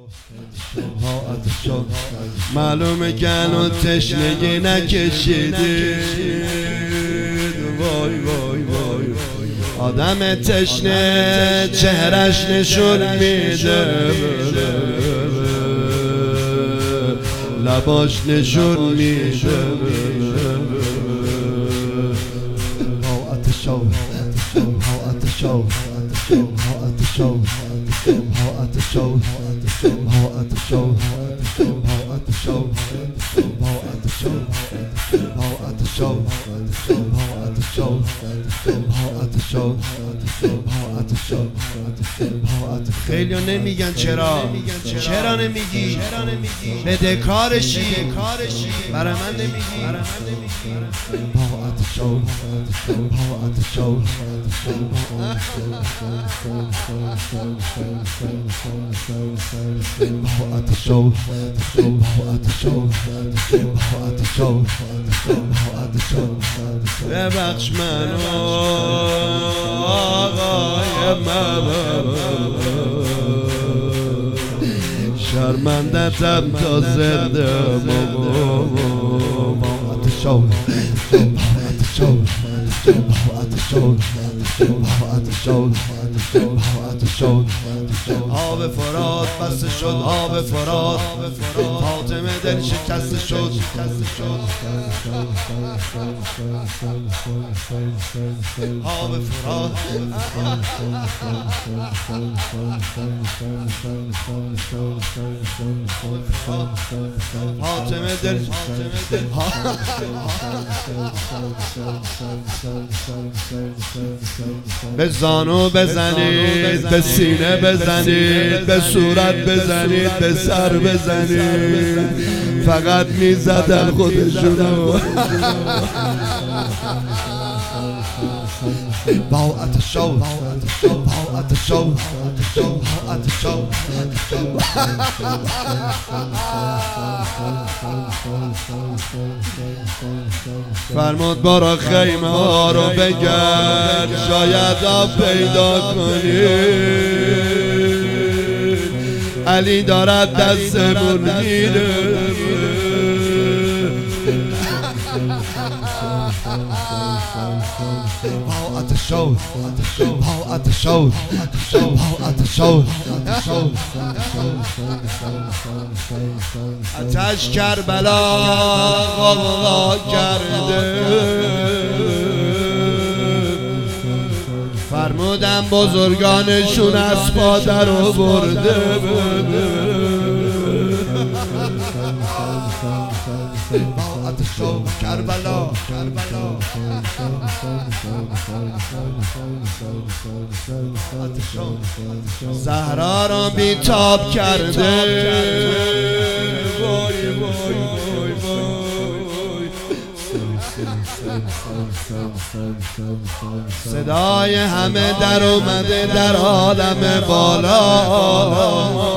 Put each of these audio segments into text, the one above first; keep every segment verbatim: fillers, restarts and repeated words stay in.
معلومه که هنوز تشنگی نکشیدید. وای وای وای آدم تشنه چهرش نشون میده، لباش نشون میده. خیلی ها نمیگن چرا چرا نمیگی بده کارشی برای من نمیگی. ببخش منو آقای من، شرمندتم تا زنده آب فرات بسته شد، آب فرات فاطمه دل شکسته شد. آب فرات فاطمه دل به زانو بزنید، به سینه بزنید، به صورت بزنید، به سر بزنید، فقط میزدن خودشونو. باعت شو باعت شو باعت شو فرمود برا خیمه ها رو بگرد، شاید آب پیدا کنی. علی دارد دستمون میره. آتش کربلا غوا کرده، فرمودم بزرگانشون اسبا در آورده. کربلا زهرا را بیتاب کرده. وای وای وای وای صدای همه در اومده در عالم بالا.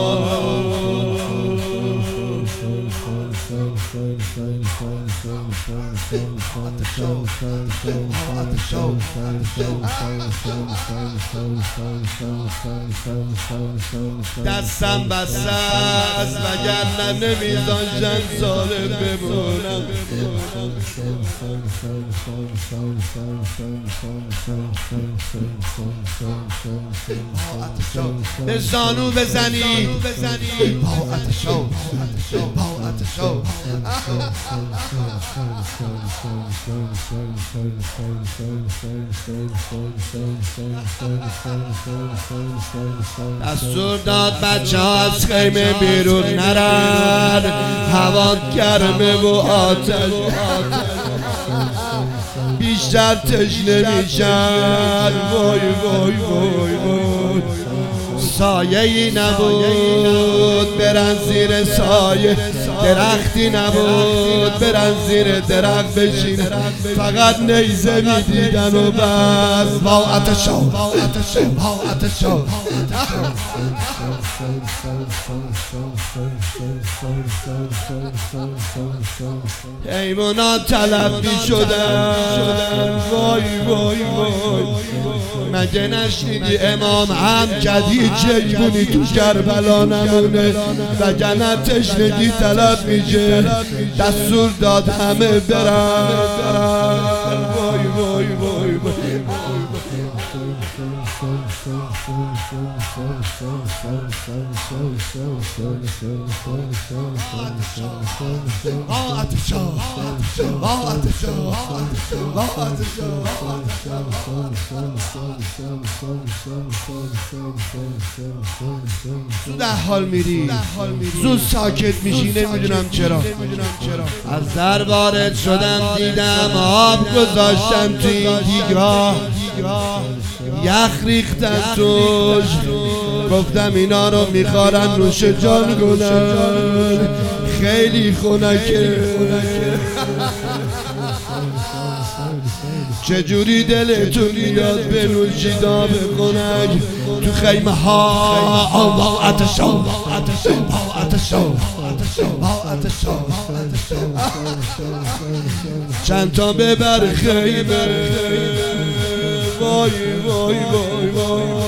دستم بسته است وگرنه نمیذاشتن ظالم بمونم. به زانو بزنید، دستور داد بچه ها از خیمه بیرون نرن، هوا گرمه و آتش بیشتر تشنه میشن. وای وای وای وای سایه ای نبود برن زیر سایه، درختی نبود برن زیر درخت بشین، فقط نیزه میدیدن و بس. باعت شو باعت شو حیوانات تلقی شدن وای وای وای مگه نشنیدی امام هم کدی جیبونی تو کربلا نمونه وگرنه تشنگی طلب میشه دستور داد همه برن وای وای وای وای زود در حال میری زود ساکت میشی نمیدونم چرا از در وارد شدم دیدم آب گذاشتن توی این دیگراه یخ ریختن توش گفتم اینا رو میخوارن نوش جان کنن خیلی خنکه چجوری دلتون میاد به نوشی داب خنک تو خیمه ها الله آتشو آتشو آتشو چند تا ببر خیمه وای وای وای وای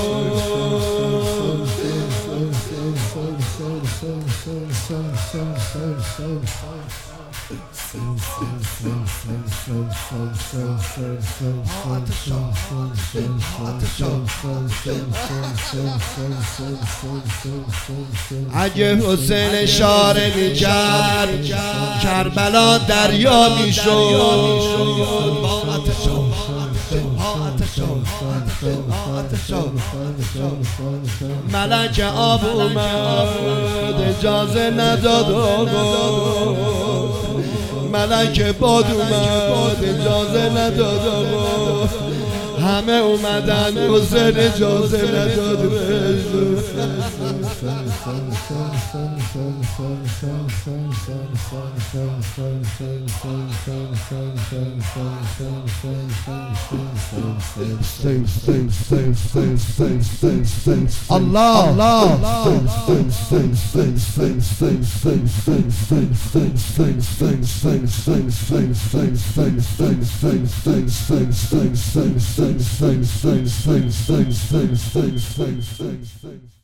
اگه حسین اشاره میکرد کربلا دریا میشد ملک آب اومد اجازه نداد آقا ملک باد اومد اجازه نداد آقا همه اومدن حسین اجازه نداد الله الله Thanks, thanks, thanks, thanks, thanks, thanks, thanks, thanks, thanks, thanks.